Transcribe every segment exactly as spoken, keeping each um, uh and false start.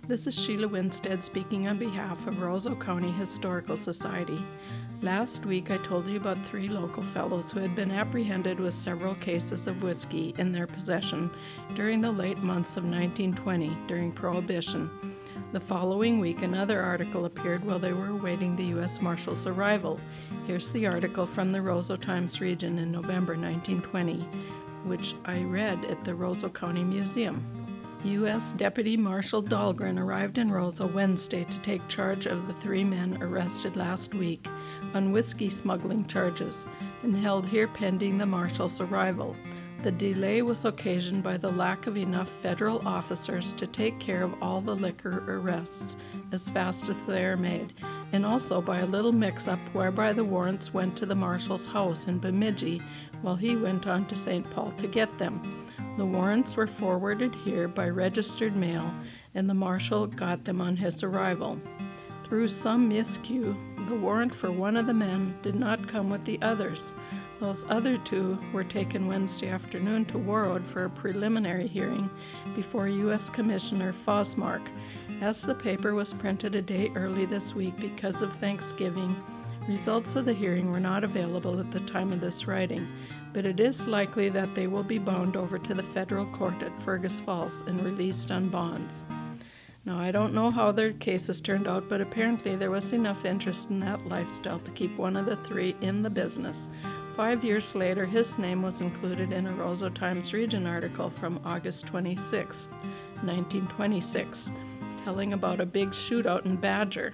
This is Sheila Winstead speaking on behalf of Roseau County Historical Society. Last week I told you about three local fellows who had been apprehended with several cases of whiskey in their possession during the late months of nineteen twenty, during Prohibition. The following week another article appeared while they were awaiting the U S Marshal's arrival. Here's the article from the Roseau Times-Region in November nineteen twenty, which I read at the Roseau County Museum. U S Deputy Marshal Dahlgren arrived in Roseau Wednesday to take charge of the three men arrested last week on whiskey smuggling charges and held here pending the Marshal's arrival. The delay was occasioned by the lack of enough federal officers to take care of all the liquor arrests as fast as they are made, and also by a little mix-up whereby the warrants went to the Marshal's house in Bemidji while he went on to Saint Paul to get them. The warrants were forwarded here by registered mail, and the Marshal got them on his arrival. Through some miscue, the warrant for one of the men did not come with the others. Those other two were taken Wednesday afternoon to Warroad for a preliminary hearing before U S Commissioner Fosmark. As the paper was printed a day early this week because of Thanksgiving, results of the hearing were not available at the time of this writing, but it is likely that they will be bound over to the federal court at Fergus Falls and released on bonds. Now, I don't know how their cases turned out, but apparently there was enough interest in that lifestyle to keep one of the three in the business. Five years later, his name was included in a Roseau Times-Region article from August twenty-sixth, nineteen twenty-six, telling about a big shootout in Badger.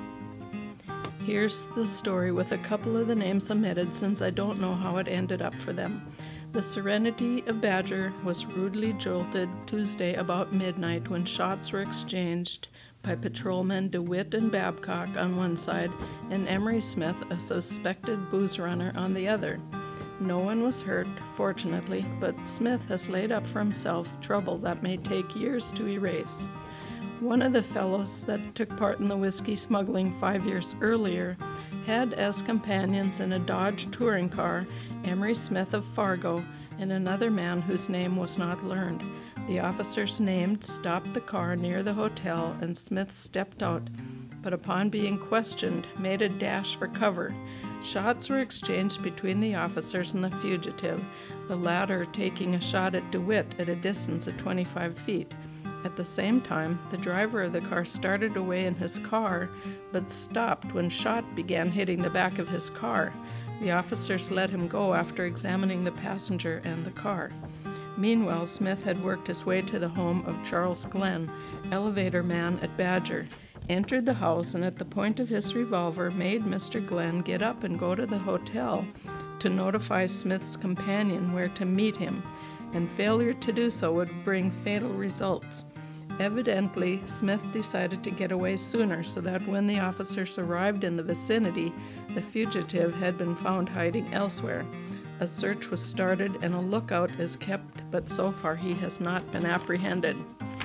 Here's the story with a couple of the names omitted since I don't know how it ended up for them. The Serenity of Badger was rudely jolted Tuesday about midnight when shots were exchanged by patrolmen DeWitt and Babcock on one side and Emery Smith, a suspected booze runner, on the other. No one was hurt, fortunately, but Smith has laid up for himself trouble that may take years to erase. One of the fellows that took part in the whiskey smuggling five years earlier had as companions in a Dodge touring car Emery Smith of Fargo and another man whose name was not learned. The officers named stopped the car near the hotel and Smith stepped out, but upon being questioned, made a dash for cover. Shots were exchanged between the officers and the fugitive, the latter taking a shot at DeWitt at a distance of twenty-five feet. At the same time, the driver of the car started away in his car, but stopped when shot began hitting the back of his car. The officers let him go after examining the passenger and the car. Meanwhile, Smith had worked his way to the home of Charles Glenn, elevator man at Badger, entered the house, and at the point of his revolver made Mister Glenn get up and go to the hotel to notify Smith's companion where to meet him, and failure to do so would bring fatal results. Evidently, Smith decided to get away sooner so that when the officers arrived in the vicinity, the fugitive had been found hiding elsewhere. A search was started and a lookout is kept, but so far he has not been apprehended.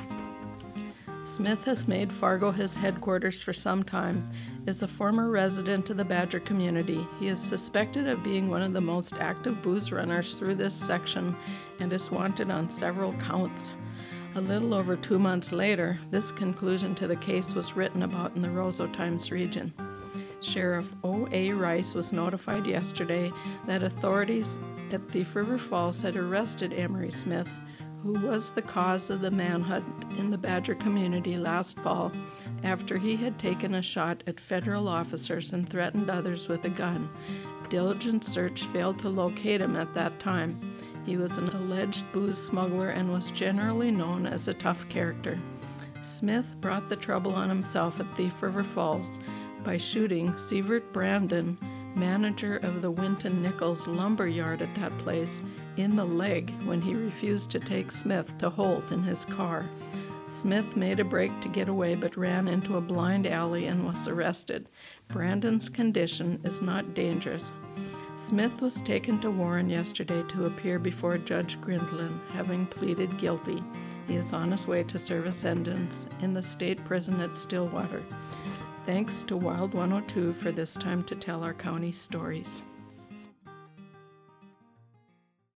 Smith has made Fargo his headquarters for some time. Is a former resident of the Badger community. He is suspected of being one of the most active booze runners through this section and is wanted on several counts. A little over two months later, this conclusion to the case was written about in the Roseau Times-Region. Sheriff O A Rice was notified yesterday that authorities at Thief River Falls had arrested Emery Smith, who was the cause of the manhunt in the Badger community last fall after he had taken a shot at federal officers and threatened others with a gun. Diligent search failed to locate him at that time. He was an alleged booze smuggler and was generally known as a tough character. Smith brought the trouble on himself at Thief River Falls by shooting Sievert Brandon, manager of the Winton Nichols lumber yard at that place, in the leg when he refused to take Smith to Holt in his car. Smith made a break to get away but ran into a blind alley and was arrested. Brandon's condition is not dangerous. Smith was taken to Warren yesterday to appear before Judge Grindlin, having pleaded guilty. He is on his way to serve a sentence in the state prison at Stillwater. Thanks to Wild one oh two for this time to tell our county stories.